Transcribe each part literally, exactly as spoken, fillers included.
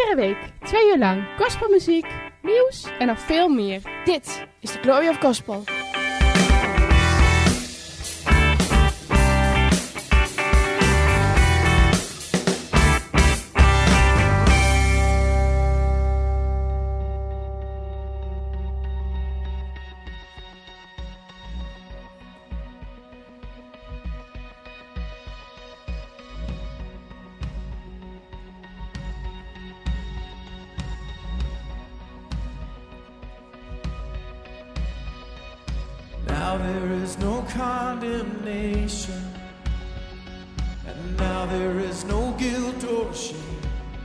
Iedere week, twee uur lang, gospelmuziek, nieuws en nog veel meer. Dit is de Glory of Gospel. Now there is no condemnation, and now there is no guilt or shame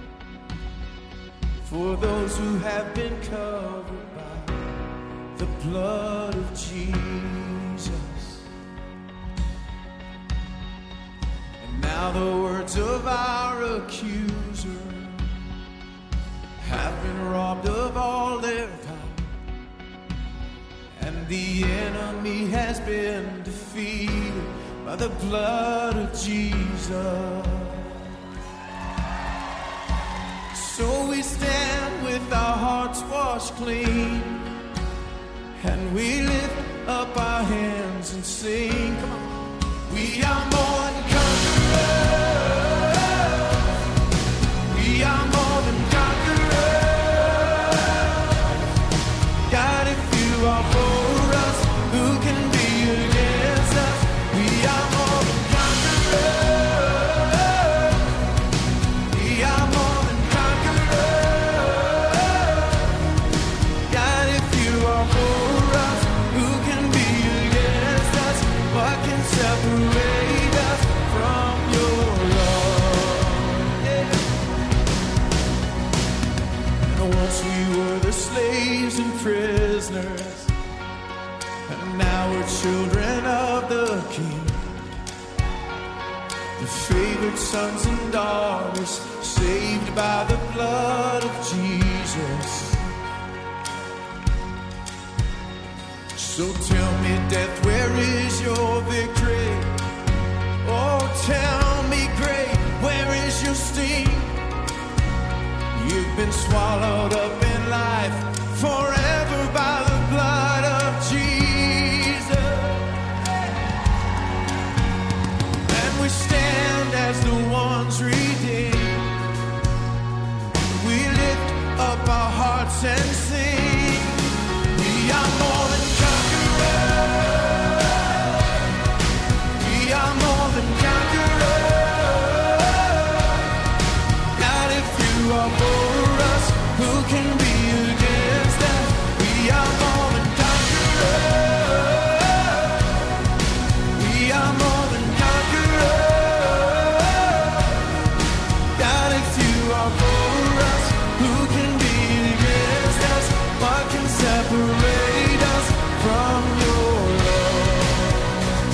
for those who have been covered by the blood of Jesus. And now the words of our accuser have been robbed of all their power, and the enemy has been defeated by the blood of Jesus. So we stand with our hearts washed clean, and we lift up our hands and sing. Come on. We are more than conquerors. We are more than conquerors. God, if you are for us, who can be against us? We are more than conquerors. We are more than conquerors. God, if you are for us, who can be against us? What can separate us from your love? Yeah. And once we were the slaves and prisoners, and now we're children of the King, the favored sons and daughters, saved by the blood of Jesus. So tell me, death, where is your victory? Oh, tell me, grave, where is your sting? You've been swallowed up in life forever by the blood of Jesus. And we stand as the ones redeemed. We lift up our hearts and sing. We are more than conquerors. We are more than conquerors. God, if you are for us, who can be against us? We are more than conquerors. We are more than conquerors. God, if you are for us, who can be against us? What can separate us from your love?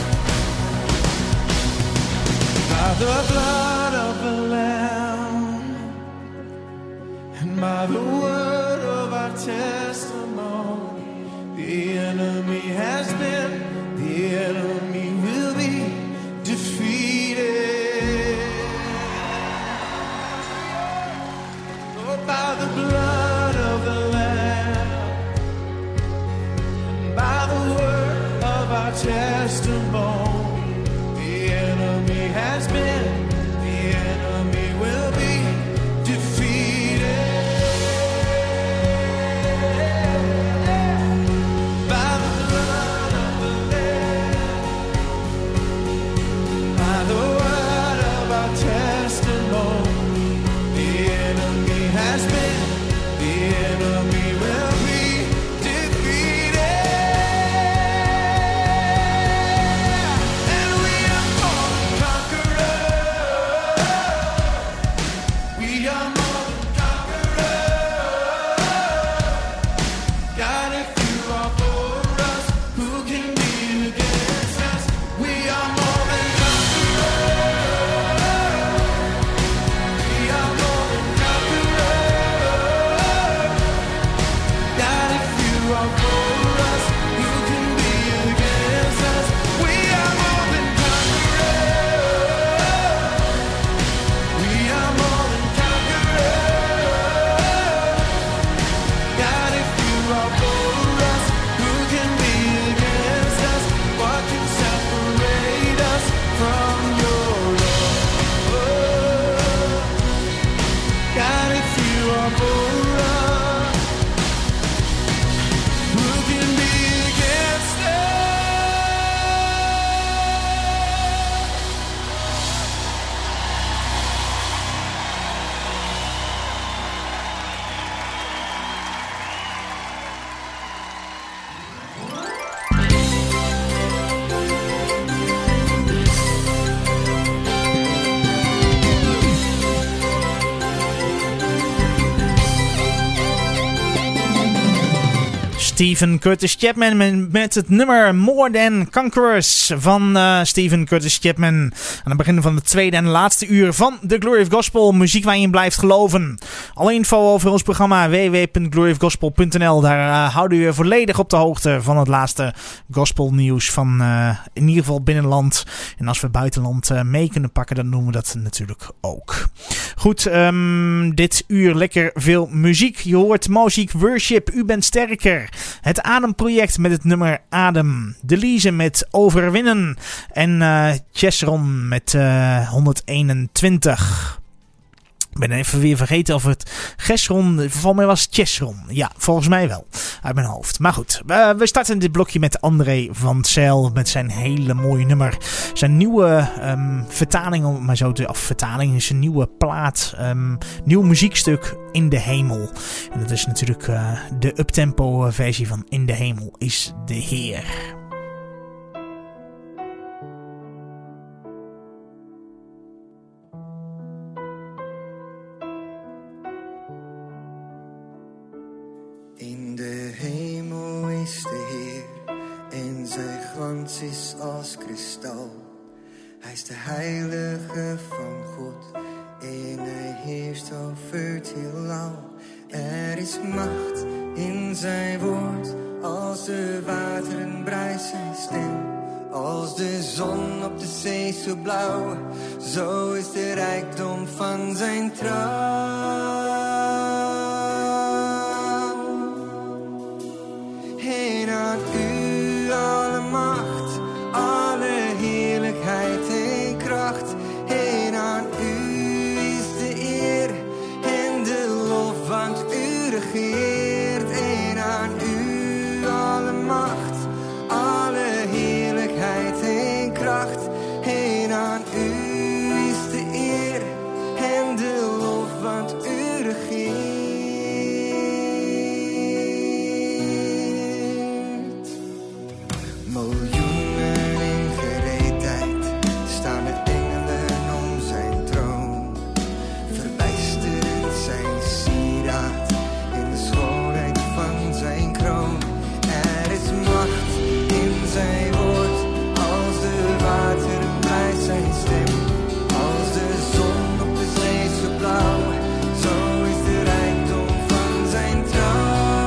By the blood of the Lamb, and by the word of our testimony, the enemy has been, the enemy will be defeated. Lord, by the blood of the Lamb, and by the word of our testimony, the enemy has been, the enemy will be defeated. By the blood of the Stephen Curtis Chapman met het nummer More Than Conquerors van uh, Stephen Curtis Chapman. Aan het begin van het tweede en laatste uur van The Glory of Gospel. Muziek waar je in blijft geloven. Alle info over ons programma w w w punt glory of gospel punt n l. Daar uh, houden we je volledig op de hoogte van het laatste gospelnieuws van uh, in ieder geval binnenland. En als we buitenland uh, mee kunnen pakken, dan doen we dat natuurlijk ook. Goed, um, dit uur lekker veel muziek. Je hoort Moziek Worship, U bent sterker. Het Ademproject met het nummer Adem. Delise met Overwinnen. En uh, Chesron met uh, honderdeenentwintig. Ik ben even weer vergeten of het Gesron, volgens mij was het Chesron. Ja, volgens mij wel. Uit mijn hoofd. Maar goed, uh, we starten dit blokje met André van Zijl met zijn hele mooie nummer. Zijn nieuwe um, vertaling, om maar zo te af vertaling, is een nieuwe plaat, um, nieuw muziekstuk In de Hemel. En dat is natuurlijk uh, de uptempo versie van In de Hemel is de Heer. In de hemel is de Heer en zijn glans is als kristal. Hij is de heilige van God en hij heerst over het heelal. Er is macht in zijn woord, als de wateren bruist zijn stem. Als de zon op de zee zo blauw, zo is de rijkdom van zijn trouw. En aan u alle macht, alle heerlijkheid en kracht. En aan u is de eer en de lof, want u regeert. En aan u alle macht, alle heerlijkheid en kracht. En aan u is de eer en de lof, want u regeert. Miljoenen in gereedheid staan de engelen om zijn troon. Verbijsterend zijn sieraad in de schoonheid van zijn kroon. Er is macht in zijn woord, als de wateren blijft zijn stem. Als de zon op de zee zo blauw, zo is de rijkdom van zijn trouw.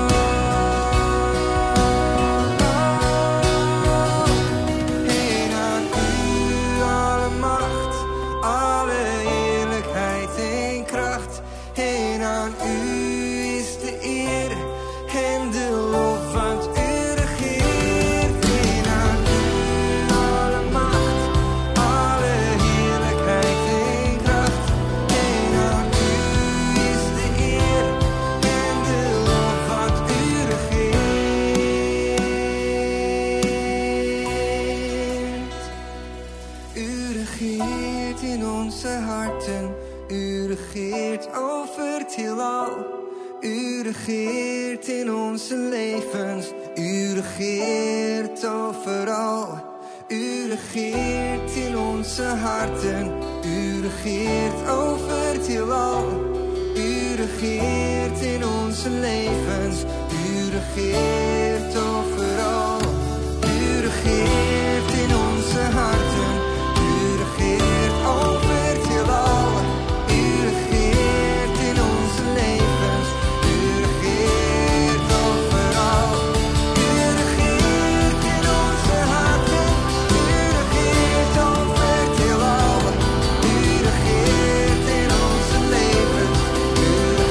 U regeert in onze levens, u regeert overal. U regeert in onze harten, u regeert over het heelal. U regeert in onze levens, u regeert overal. U regeert in onze harten, u regeert over het heelal. U regeert in onze levens, u regeert overal. U regeert in onze harten, u regeert over het heelal. U regeert in onze levens, u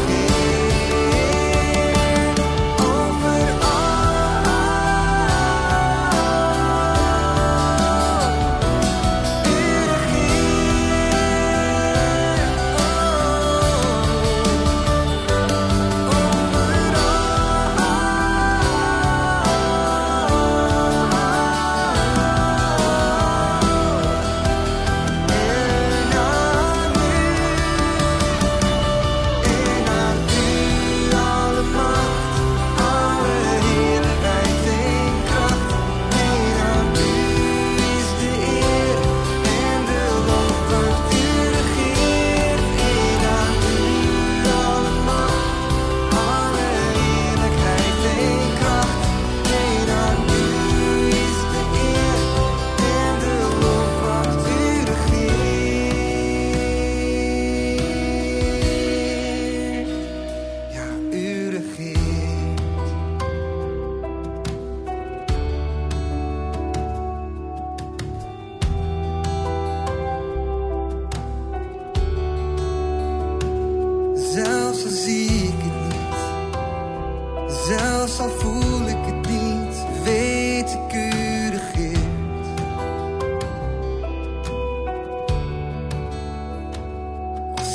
regeert overal.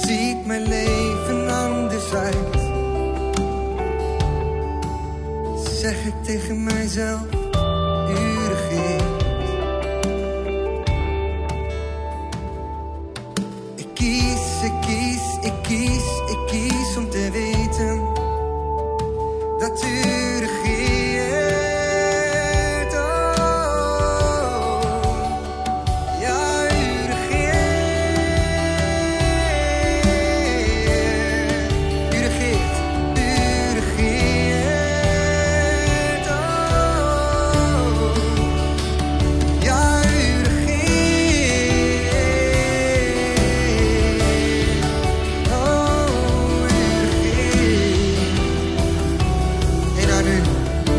ziet mijn leven anders uit. Zeg ik tegen mijzelf, u regeert. Ik kies, ik kies, ik kies, ik kies om te weten dat u regeert. Oh, ja, u regeert. U regeert, u regeert. Oh, ja, u regeert. Oh, u regeert. En aan u,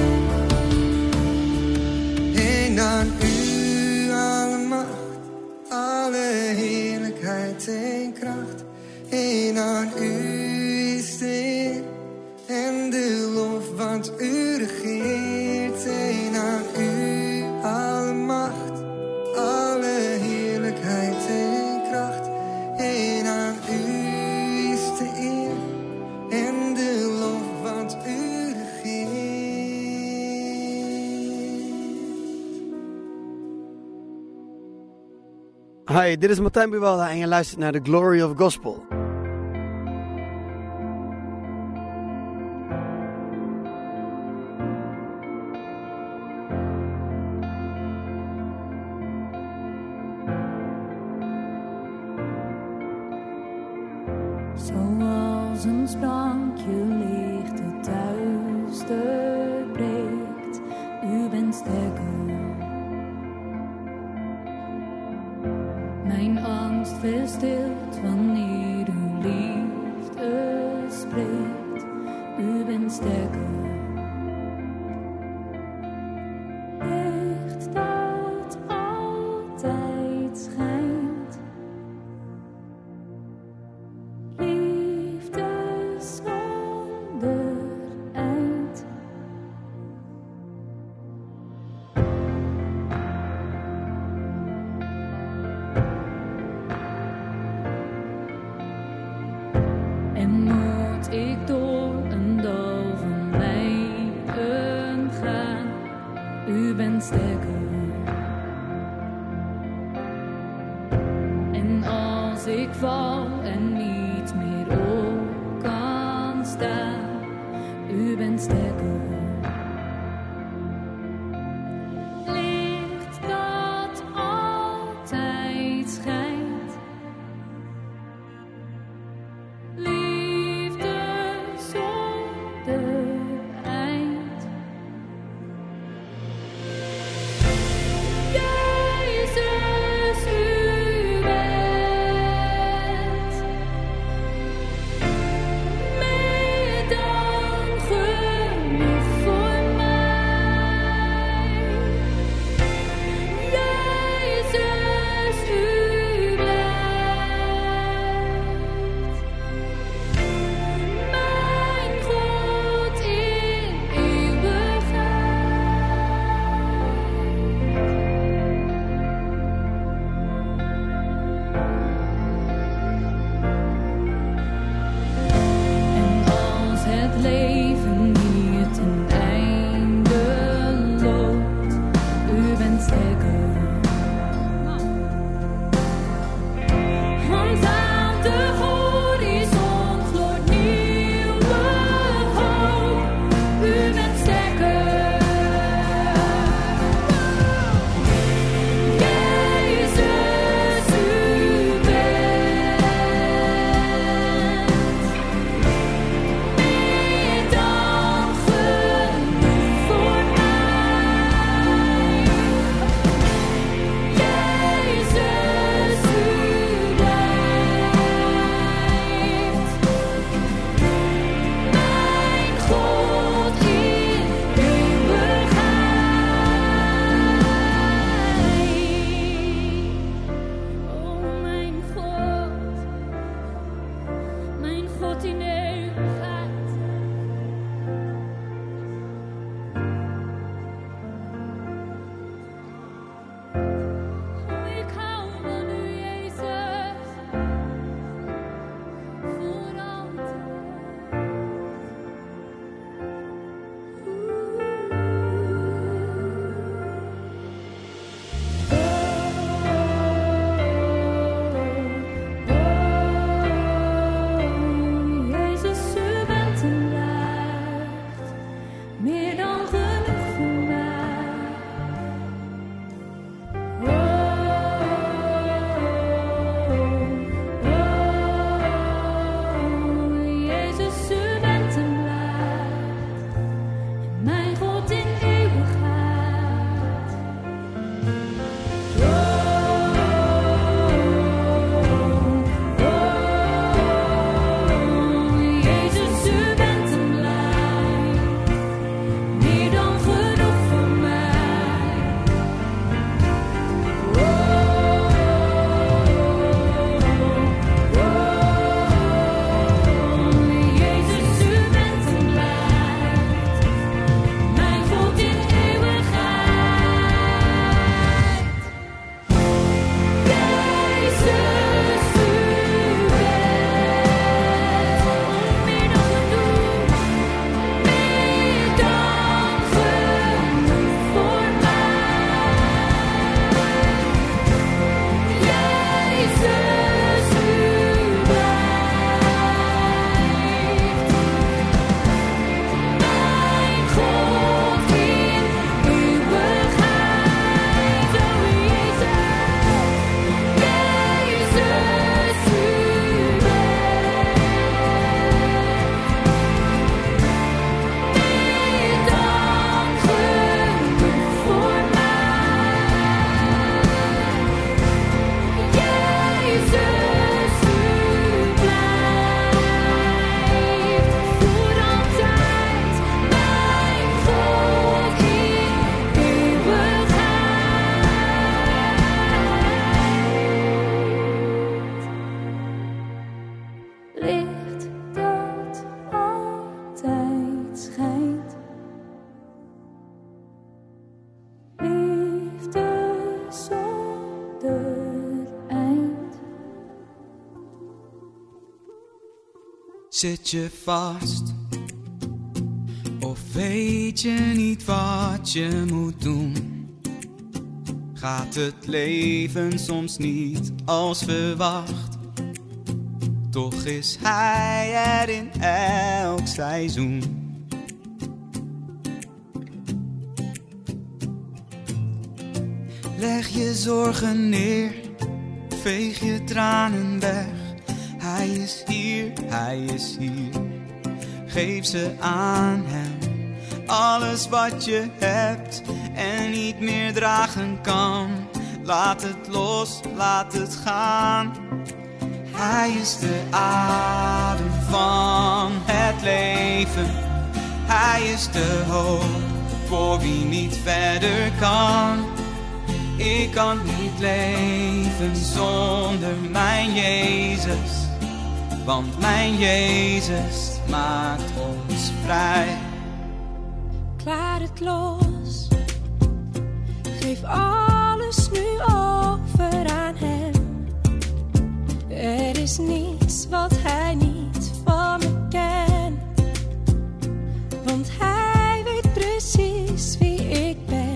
en aan u alle macht, alle heerlijkheid en kracht. En aan u is de eer en de lof, want u regeert. En aan u alle macht, alle heerlijkheid en kracht. En aan u is de eer en de lof, want u regeert. Hi, dit is Martijn Buwalda en je luistert naar The Glory of Gospel. Zoals een sprankje licht het duister breekt, u bent sterker. Mijn angst verstilt wanneer uw liefde spreekt, u bent sterker. Licht dat altijd schijnt, liefde zonder eind. En moet ik door een dal van lijden gaan, u bent sterker. En als ik val en niet meer op kan staan, u bent sterker. Licht dat altijd schijnt, liefde zonder eind. Jezus, u bent meer dan genoeg. Zit je vast? Of weet je niet wat je moet doen? Gaat het leven soms niet als verwacht? Toch is hij er in elk seizoen. Leg je zorgen neer, veeg je tranen weg. Hij is hier, hij is hier. Geef ze aan hem. Alles wat je hebt en niet meer dragen kan. Laat het los, laat het gaan. Hij is de adem van het leven. Hij is de hoop voor wie niet verder kan. Ik kan niet leven zonder mijn Jezus. Want mijn Jezus maakt ons vrij. Klaar het los. Geef alles nu over aan hem. Er is niets wat hij niet van me kent. Want hij weet precies wie ik ben.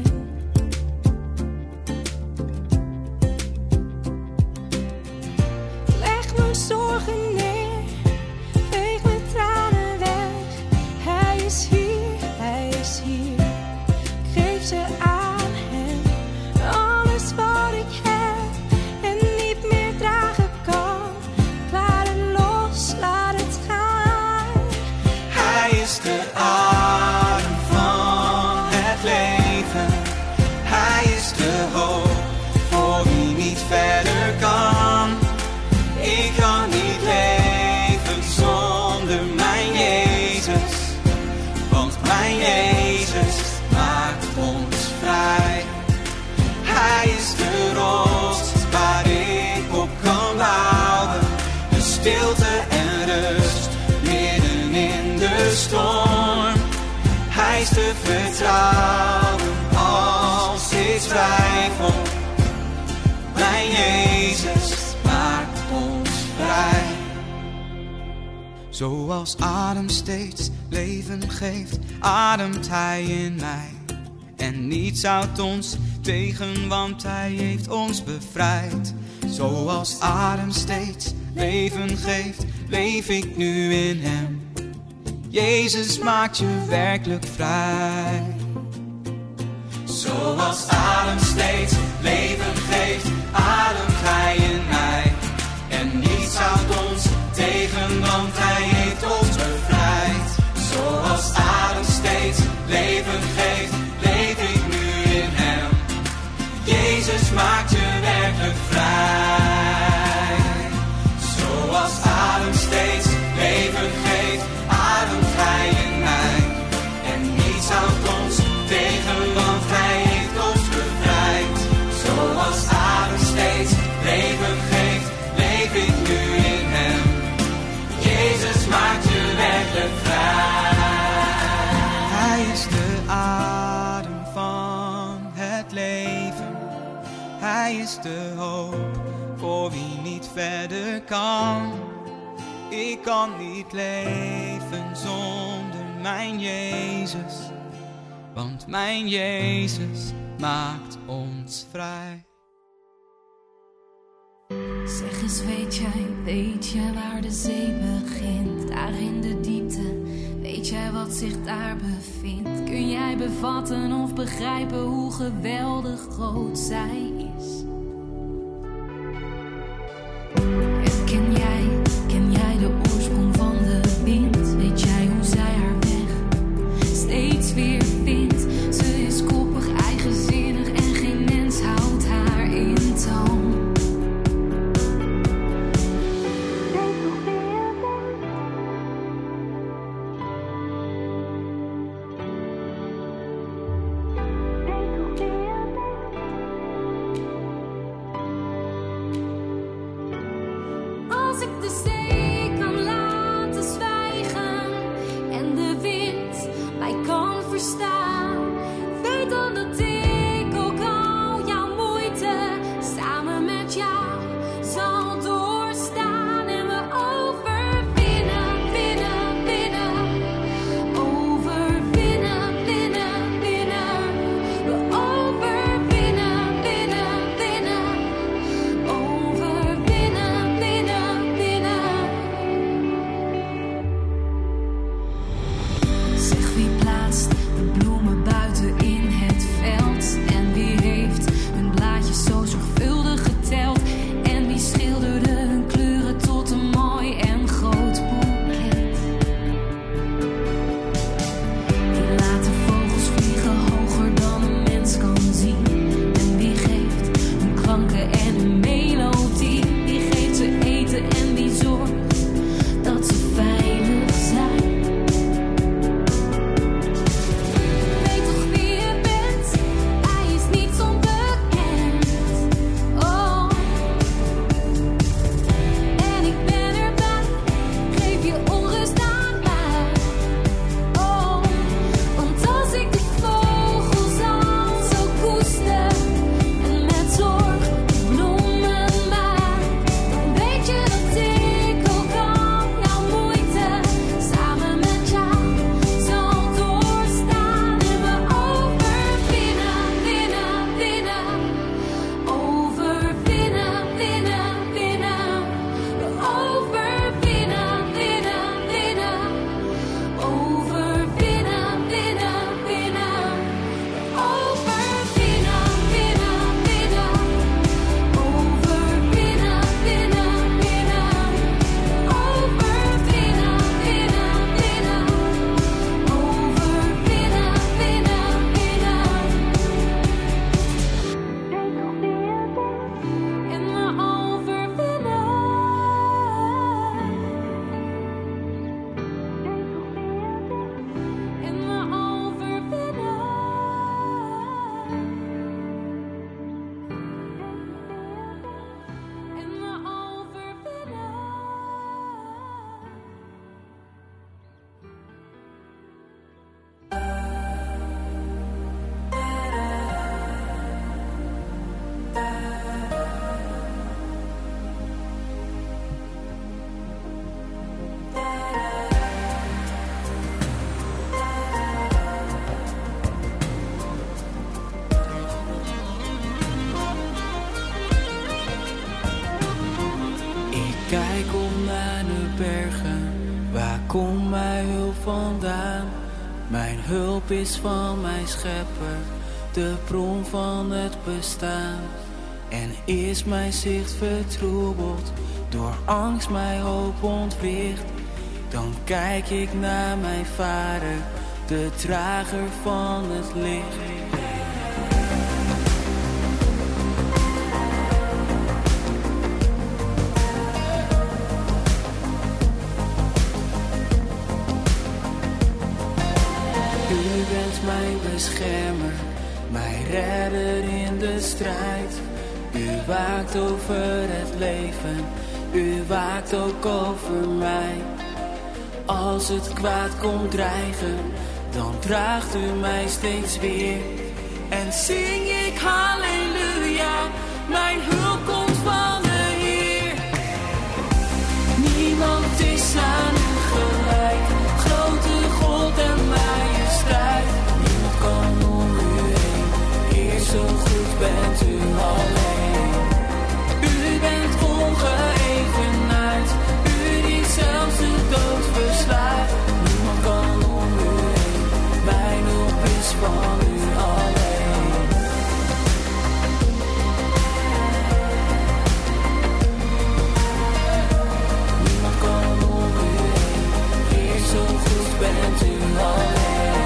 Leg mijn zorgen neer, veeg mijn tranen weg. Hij is hier, hij is hier. Geef ze aan hem, alles wat ik heb en niet meer dragen kan. Laat het los, laat het gaan. Hij is de adem van het leven. Hij is de hoop voor wie niet verder kan. Ik kan niet leven zonder mijn Jezus. Want mijn Jezus maakt ons vrij. Hij is de rots waar ik op kan bouwen. De stilte en rust midden in de storm. Hij is te vertrouwen als ik twijfel. Mijn Jezus maakt ons vrij. Zoals adem steeds leven geeft, ademt hij in mij. En niets houdt ons tegen, want hij heeft ons bevrijd. Zoals adem steeds leven geeft, leef ik nu in hem. Jezus maakt je werkelijk vrij. Zoals adem steeds leven geeft, ademt hij in mij. En niets houdt ons tegen, want hij heeft ons bevrijd. Zoals adem steeds leven geeft, leef ik nu in hem. Jezus maakt je werkelijk vrij. Zoals adem steeds leven geeft, ademt hij in mij. En niets houdt ons tegen, want hij heeft ons bevrijd. Zoals adem steeds leven geeft, leef ik nu in hem. Jezus maakt je werkelijk vrij. Hij is de adem van het leven. Hij is de hoop voor wie niet verder kan. Ik kan niet leven zonder mijn Jezus. Want mijn Jezus maakt ons vrij. Zeg eens, weet jij, weet jij waar de zee begint? Daar in de diepte, weet jij wat zich daar bevindt? Kun jij bevatten of begrijpen hoe geweldig groot zij is? En ken jij, ken jij de oorsprong van de wind? Weet jij hoe zij haar weg steeds weer vindt? Ze is koppig, eigenzinnig en geen mens houdt haar in toom. kijk op naar de bergen, waar komt mijn hulp vandaan? Mijn hulp is van mijn schepper, de bron van het bestaan. En is mijn zicht vertroebeld, door angst mijn hoop ontwricht, dan kijk ik naar mijn Vader, de drager van het licht. U bent mijn beschermer, mijn redder in de strijd. U waakt over het leven, u waakt ook over mij. Als het kwaad komt dreigen, dan draagt u mij steeds weer. En zing ik halleluja, mijn hulp komt van de Heer. Niemand is aan u gelijk, grote God en majesteit. Niemand kan om u heen, Heer, zo goed bent u alleen. U bent ongeëvenaard, u die zelfs de dood verslaat. Niemand kan om u heen, mijn hulp is van u alleen. Niemand kan om u heen, Heer, zo goed bent u alleen.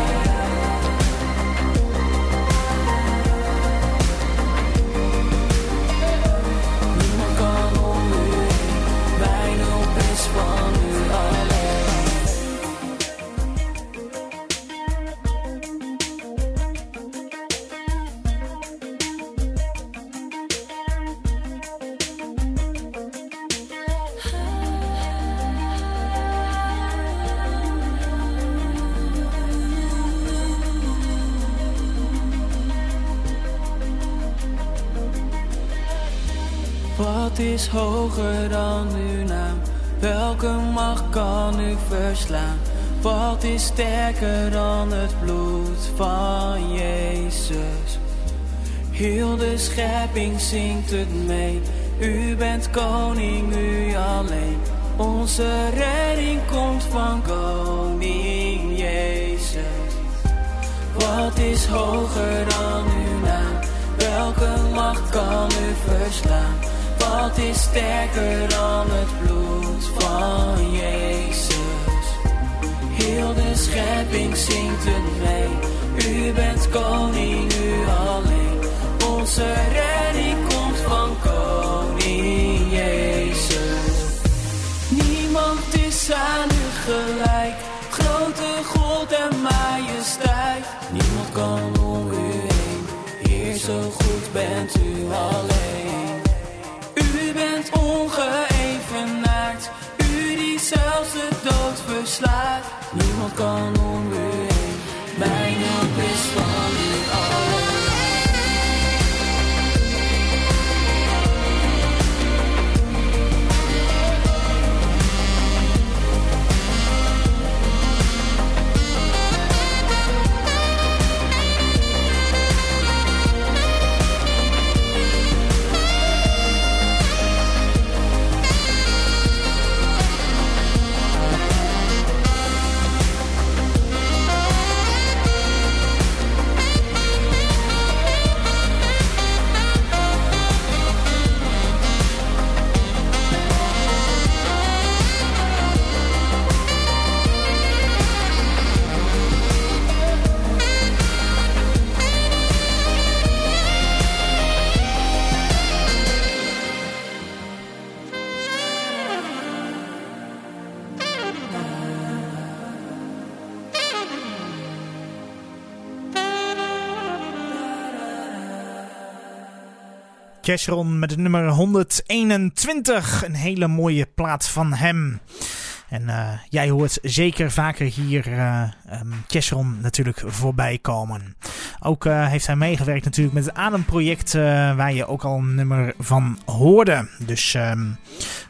Van u alleen. Wat is hoger dan uw naam? Welke macht kan u verslaan? Wat is sterker dan het bloed van Jezus? Heel de schepping zingt het mee. U bent koning, u alleen. Onze redding komt van koning Jezus. Wat is hoger dan uw naam? Welke macht kan u verslaan? Wat is sterker dan het bloed van Jezus? Heel de schepping zingt het mee. U bent koning, u alleen. Onze redding komt van koning Jezus. Niemand is aan u gelijk, grote God en majesteit. Niemand kan om u heen, Heer, zo goed bent u alleen. U bent ongeëvenaard, u die zelfs de dood verslaat. Niemand kan om u heen, mijn hulp is van u alleen. Kesron met het nummer honderdeenentwintig. Een hele mooie plaat van hem. En uh, jij hoort zeker vaker hier uh, um, Kesron natuurlijk voorbij komen. Ook uh, heeft hij meegewerkt natuurlijk met het Ademproject, uh, waar je ook al een nummer van hoorde. Dus um,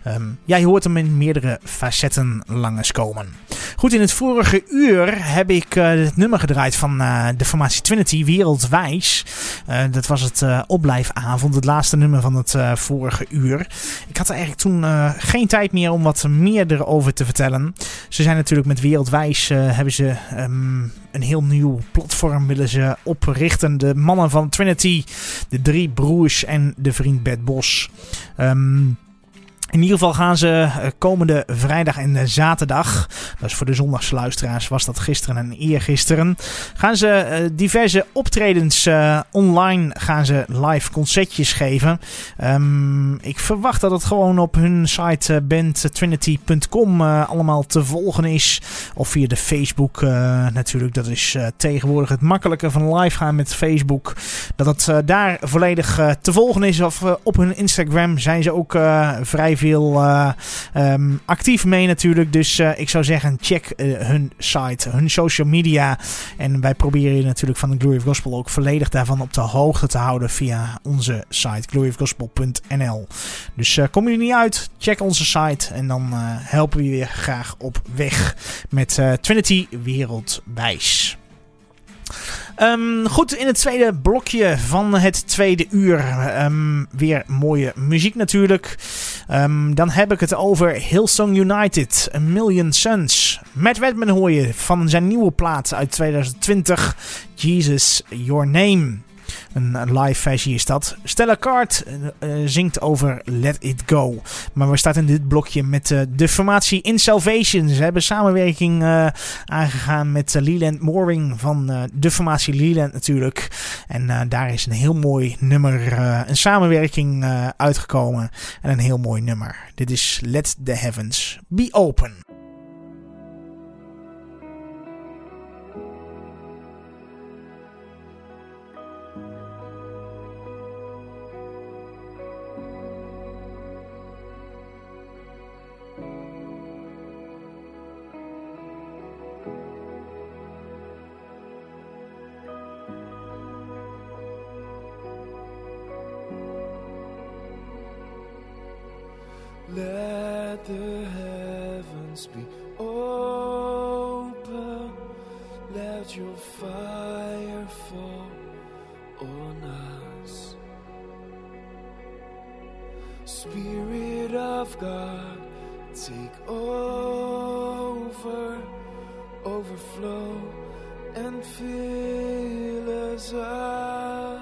Um, ja, je hoort hem in meerdere facetten langskomen. Goed, in het vorige uur heb ik uh, het nummer gedraaid van uh, de formatie Trinity, Wereldwijs. Uh, dat was het uh, opblijfavond, het laatste nummer van het uh, vorige uur. Ik had er eigenlijk toen uh, geen tijd meer om wat meer erover te vertellen. Ze zijn natuurlijk met Wereldwijs, uh, hebben ze um, een heel nieuw platform willen ze oprichten. De mannen van Trinity, de drie broers en de vriend Bert Bos. Um, In ieder geval gaan ze komende vrijdag en zaterdag, dat is voor de zondagsluisteraars, was dat gisteren en eergisteren, gaan ze uh, diverse optredens uh, online, gaan ze live concertjes geven. Um, ik verwacht dat het gewoon op hun site uh, band trinity punt com uh, allemaal te volgen is. Of via de Facebook uh, natuurlijk, dat is uh, tegenwoordig het makkelijke van live gaan met Facebook. Dat het uh, daar volledig uh, te volgen is. Of uh, op hun Instagram zijn ze ook uh, vrij veel uh, um, actief mee natuurlijk. Dus uh, ik zou zeggen, check uh, hun site, hun social media. En wij proberen je natuurlijk van de Glory of Gospel ook volledig daarvan op de hoogte te houden via onze site glory of gospel punt n l. Dus uh, kom je er niet uit, check onze site en dan uh, helpen we je weer graag op weg met uh, Trinity Wereldwijs. Um, goed, in het tweede blokje van het tweede uur um, weer mooie muziek natuurlijk. Um, dan heb ik het over Hillsong United, A Million Suns. Matt Redman hoor je van zijn nieuwe plaat uit twintig twintig, Jesus Your Name. Een live versie is dat. Stella Card uh, zingt over Let It Go. Maar we starten in dit blokje met uh, de formatie In Salvation. Ze hebben samenwerking uh, aangegaan met uh, Leland Mooring van uh, de formatie Leland natuurlijk. En uh, daar is een heel mooi nummer, uh, een samenwerking uh, uitgekomen. En een heel mooi nummer. Dit is Let the Heavens Be Open. Let the heavens be open, let your fire fall on us. Spirit of God, take over, overflow and fill us up.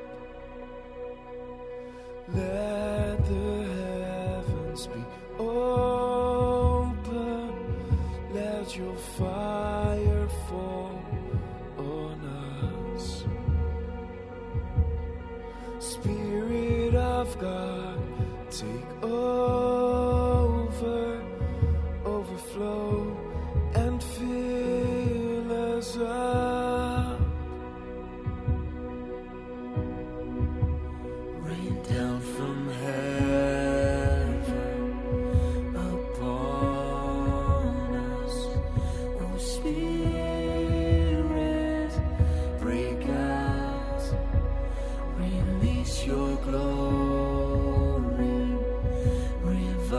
Let the be open, let your fire fall on us. Spirit of God, take over, overflow and fill us up. Rain down from heaven upon us, oh Spirit, break out, release your glory, revive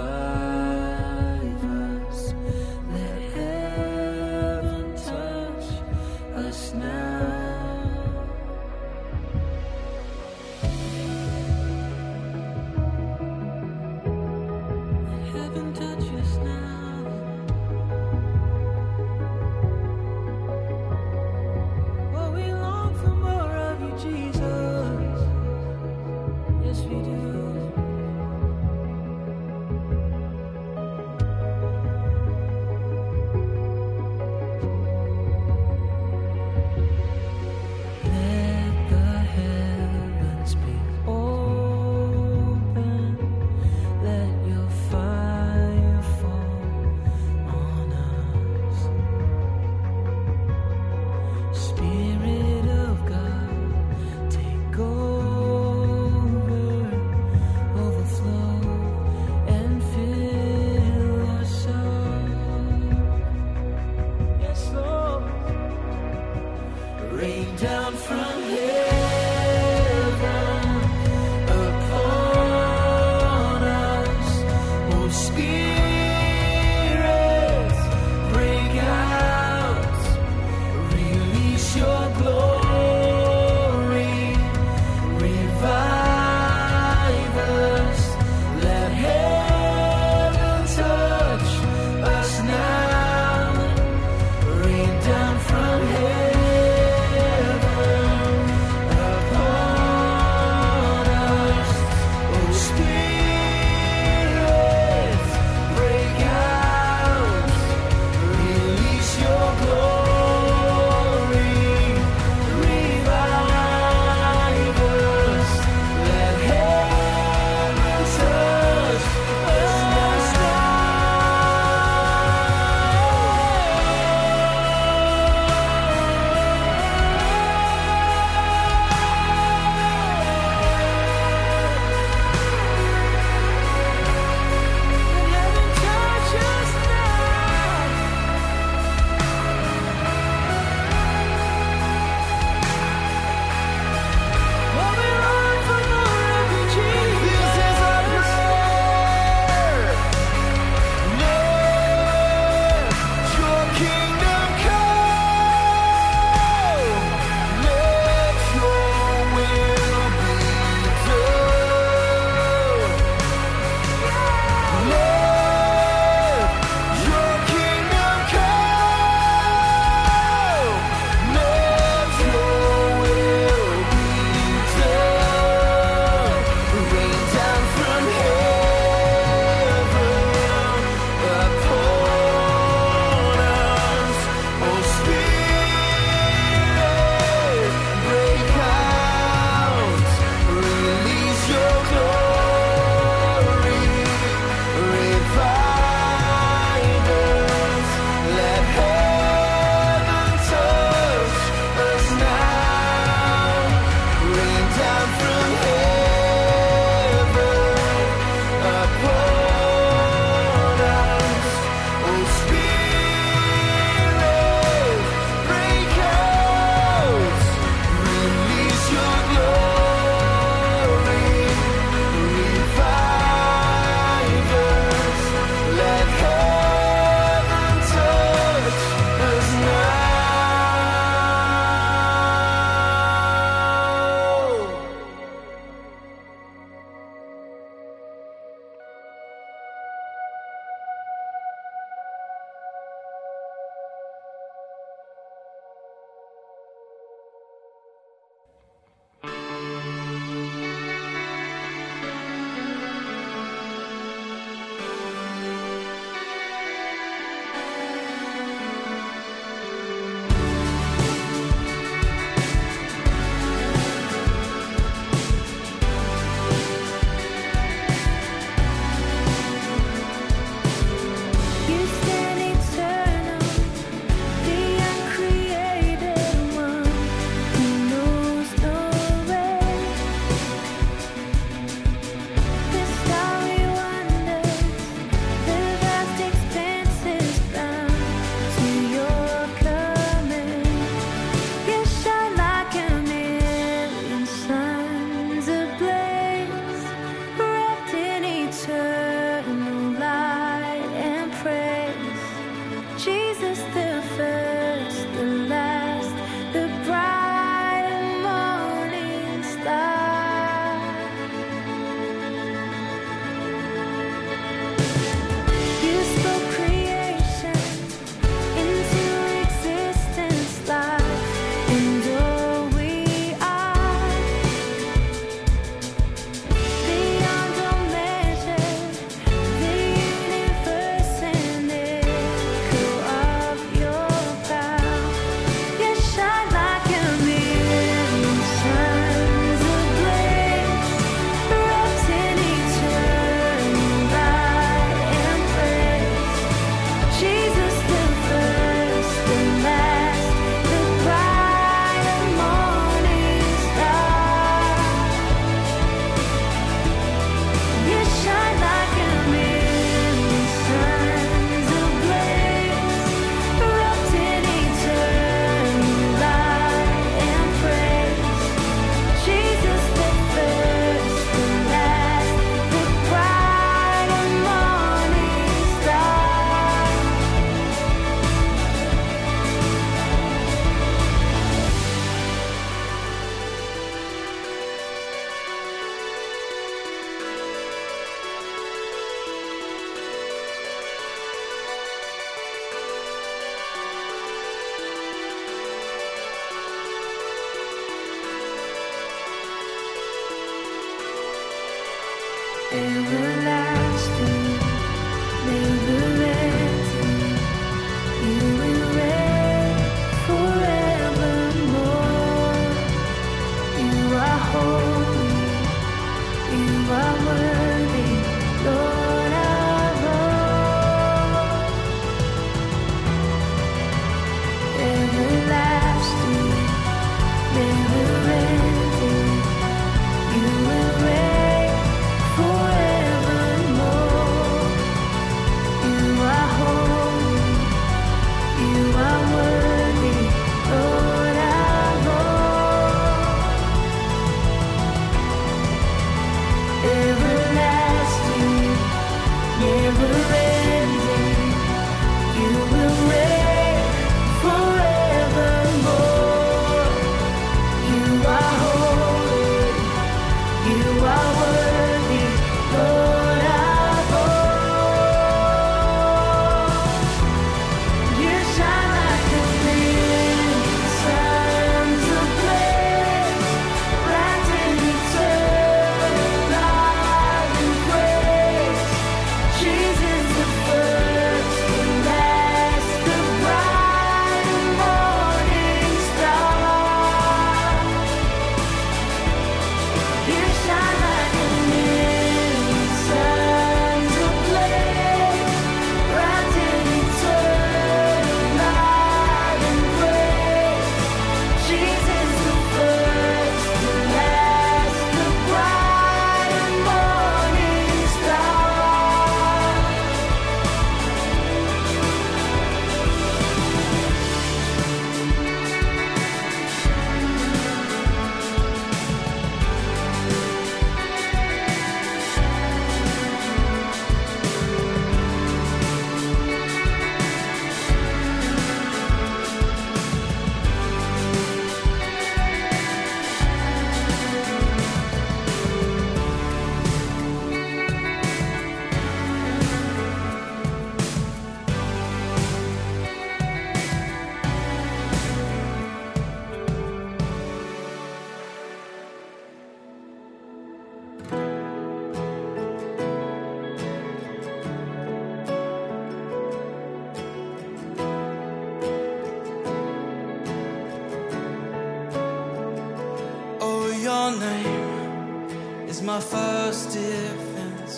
name is my first defense.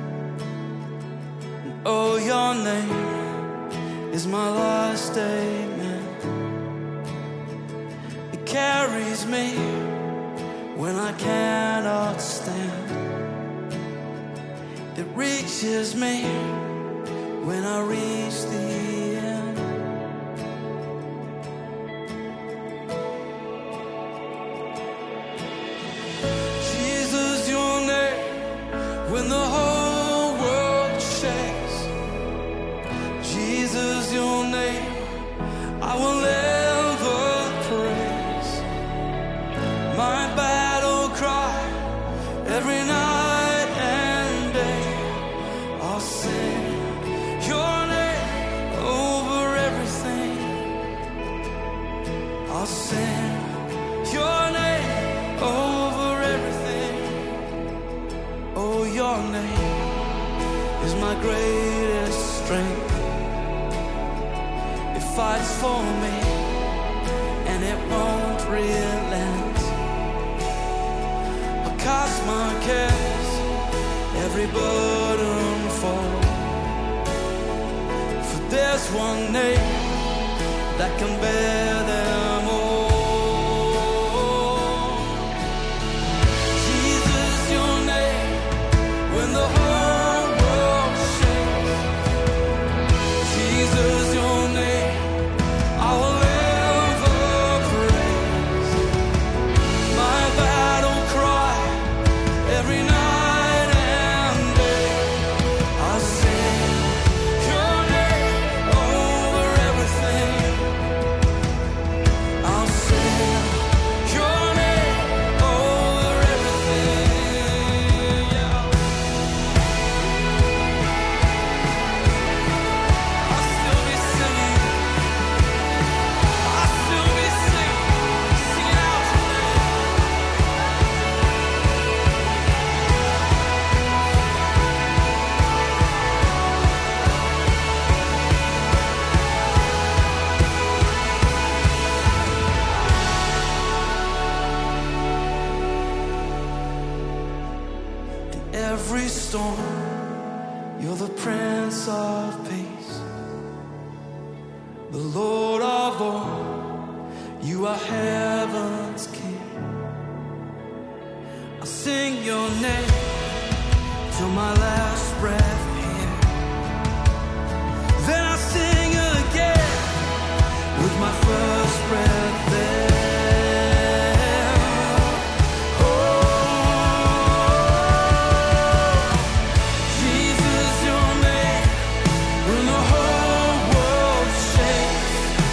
And oh, your name is my last statement. It carries me when I cannot stand. It reaches me when I reach the end. Jesus, your name, when the whole world shakes. Jesus, your name, I will ever praise. My battle cry every night and day. I'll sing your name over everything. I'll sing your name over everything. Oh, your name is my greatest strength. It fights for me and it won't relent. I cast my cares, every burden fall. For there's one name that can bear them all. Jesus, your name, when the whole world shakes. Jesus, your name, I will ever praise. My battle cry every night and day. I'll sing your name over everything. I'll sing your name over everything. Yeah. I'll still be singing. I'll still be singing, singing out your name. In every storm, you're the Prince of Peace, the Lord of all. You are heaven's King. I'll sing your name till my last breath here. Then I'll sing again with my first breath there. Oh, Jesus, your name, when the whole world shakes.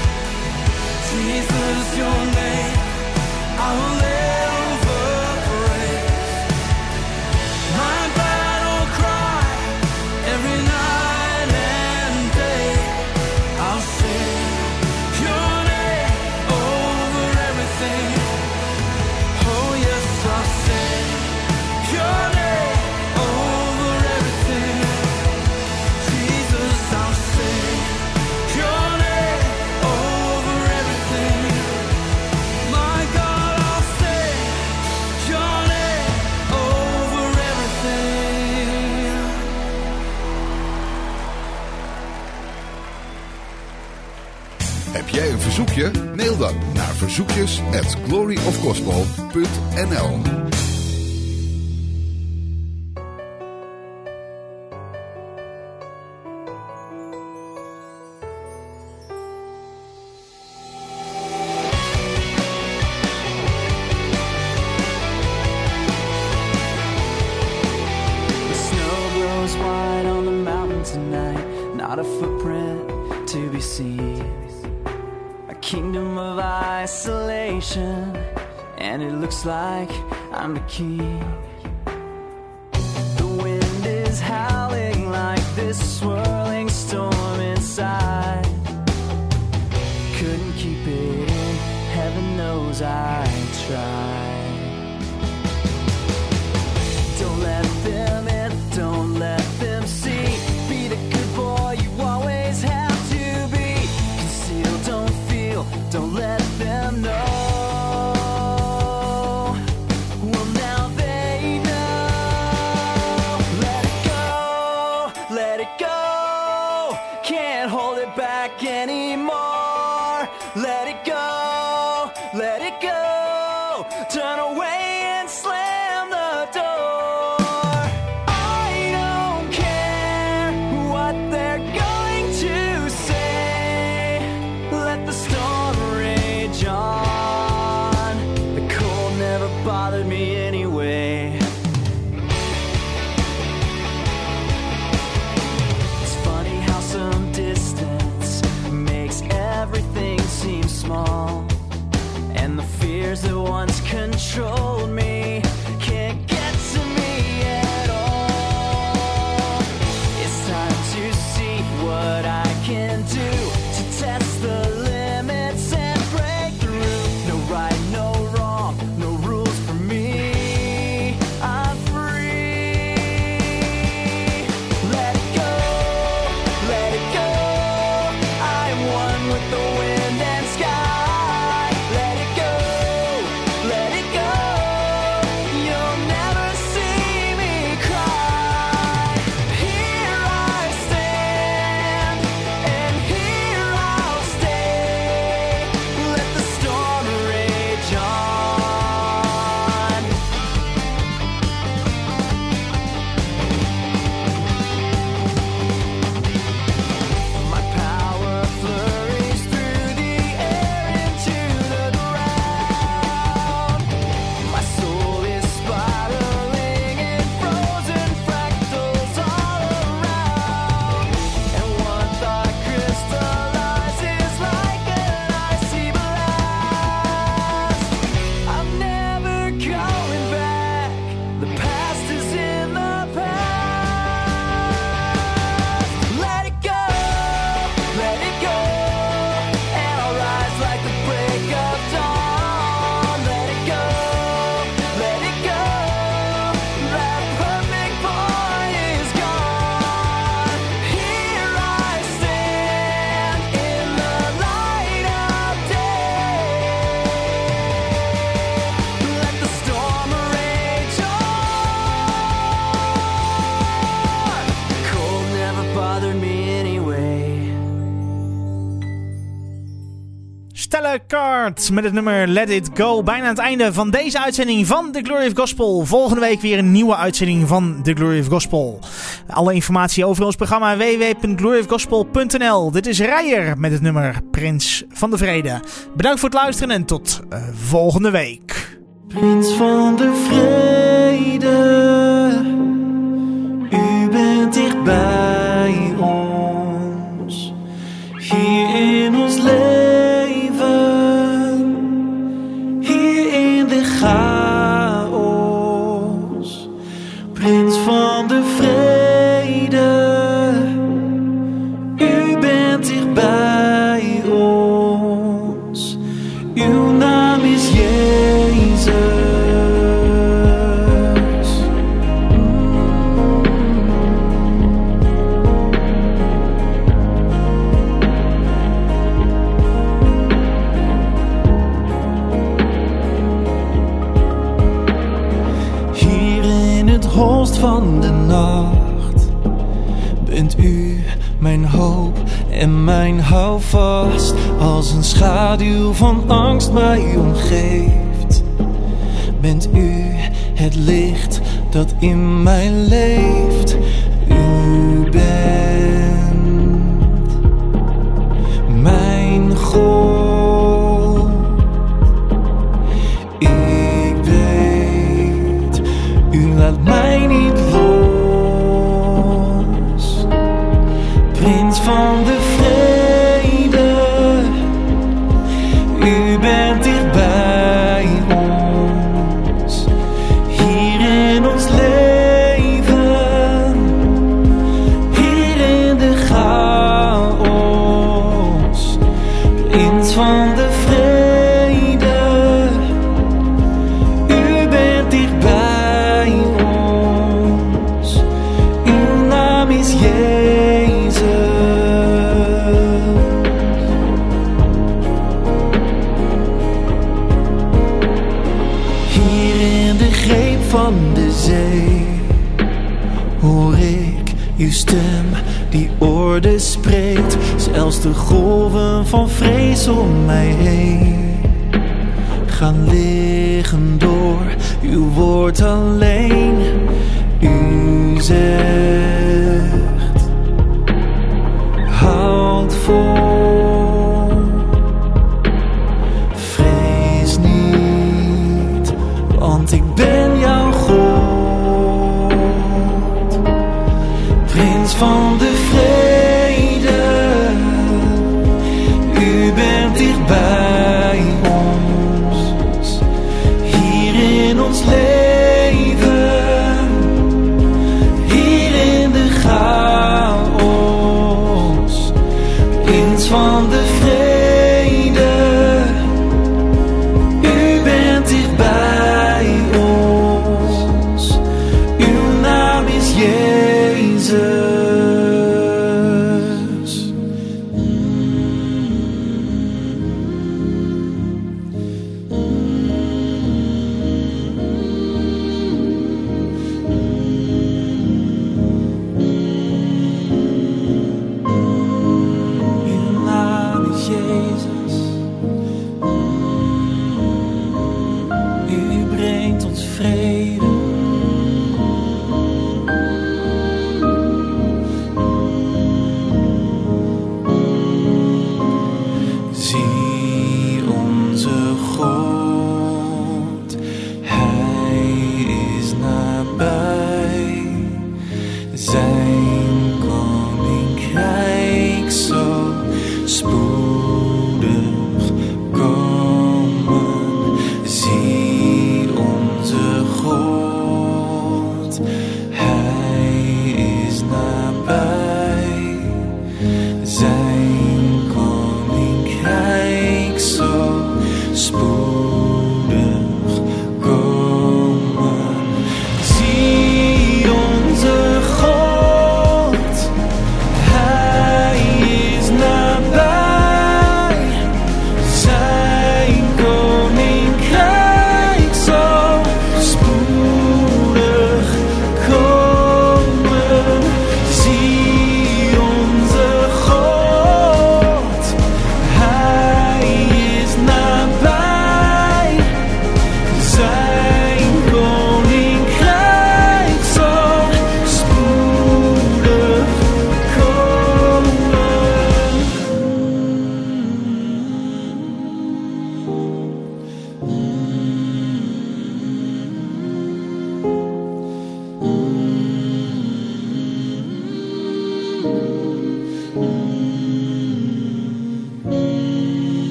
Jesus, your name, I will ever praise. My battle cry every night and day. I'll sing your name over everything. Oh yes, I'll sing your name over everything. Jesus, I'll sing your name over everything. My God, I'll sing your name over everything. Heb jij een verzoekje? Mail dan naar verzoekjes at glory of gospel dot n l. The snow blows wide on the mountain tonight, not a footprint to be seen. A kingdom of isolation, and it looks like I'm the king. The wind is howling like this swirling storm inside. Couldn't keep it in, heaven knows I tried. Don't let them in, don't let them see. Be the good boy you always have to be. Conceal, don't feel, don't let them know. let it go. Can't hold it back anymore. Let it go, let it go. Turn away and slam the door. I don't care what they're going to say. Let the storm rage on. The cold never bothered me anyway. It's funny how some distance makes everything seem small, and the fears that once controlled me can't get to me at all. It's time to see what I can do to test the limits and break through. No right, no wrong, no rules for me. I'm free. Let it go, let it go. I am one with the wind and sky. Let it go, let it go. You'll never see me cry. Here I stand, and here I'll stay. Let the storm rage on. My power flurries through the air into the ground. My soul is spiraling in frozen fractals all around. And one thought crystallizes like an icy blast. I'm never going back. The past is in the past. Let it go, let it go. And I'll rise like the break of dawn. Let it go, let it go. That perfect point is gone. Here I stand in the light of day. Let the storm rage on. Cold never bothered me anyway. Stella Kaart met het nummer Let It Go. Bijna aan het einde van deze uitzending van The Glory of Gospel. Volgende week weer een nieuwe uitzending van The Glory of Gospel. Alle informatie over ons programma w w w punt glory of gospel punt n l. Dit is Rijer met het nummer Prins van de Vrede. Bedankt voor het luisteren en tot uh, volgende week. Prins van de vrede, u bent dicht bij ons, hier in ons leven, hier in de chaos. Prins van de vrede, u bent dicht bij ons, uw naam is Jezus. Hier in het holst van de nacht bent u mijn hoop en mijn houvast. Als een schaduw van angst mij omgeeft, bent u het licht dat in mij leeft. U bent mijn God. Ik weet, u laat mij niet los. Prins van de vrede, u bent dicht bij ons, hier in ons leven, hier in de chaos. Prins van de vrede, u bent dicht bij ons, uw naam is Jezus. Van de zee hoor ik uw stem stem die orde spreekt, zelfs de golven van vrees om mij heen gaan liggen door uw woord alleen. U zegt, houd vol, vrees niet, want ik ben jouw God, prins van de vrede.